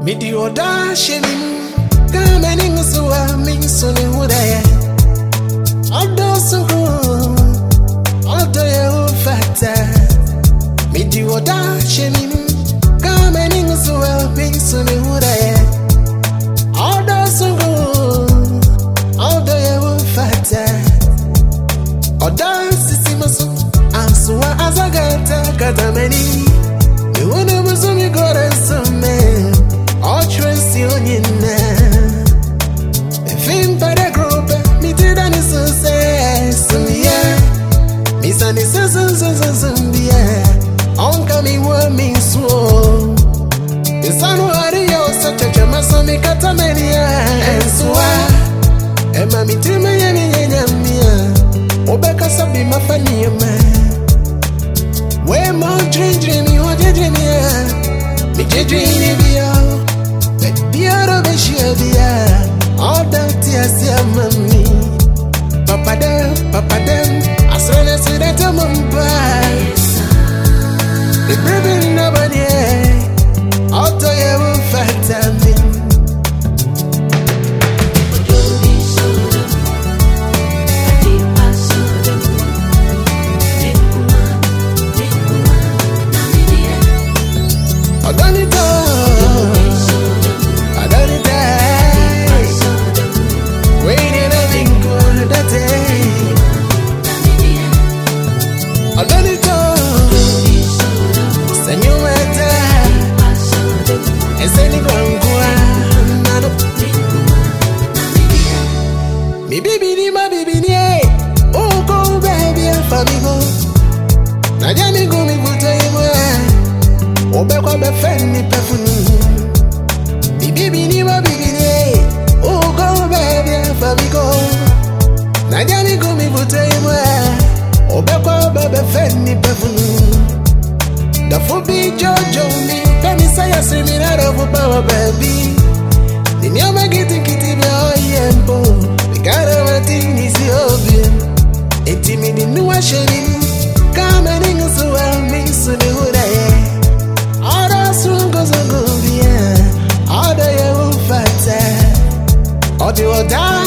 Midi oda shenim Kamening suwa min suni hudaye Odo sungu Odo ye ufata Midi oda shenim Kamening suwa min suni hudaye Odo sungu Odo ye ufata Oda sisi masu Ansuwa azagata katameni Miwune muzumi gore sume Otresi onyina Fimpare grope Mitida ni sunse Sumia Misani sunsunsunsunsumbia Onka miwa minsuo Isanu hariyo Sachacha masomi katamenia Ensuwa Ema mitime yemi yenyamia Obeka sabi mafaniyama We mo dream Oje dream ya Mi dream biya Diaro beshia biya All that ya mami Papa dem Asrele sirete mumpa The baby nobody Auto ye ufata mi Mi baby ni ma baby ni oh go baby famigo na jami go mi vuto imwe obe kwa be feni pefunu mi baby ni ma baby ni oh go baby famigo na jami go mi vuto imwe obe kwa be feni pefunu da fobi jojo mi femi say asimi na do power baby ni nyama getting kitty oh yembo Gara matini si obvious Eti mini nuwa shenim Kamening suwa mingsuni hudaye Oda sungo zungu vya Oda ye ufata Odi wada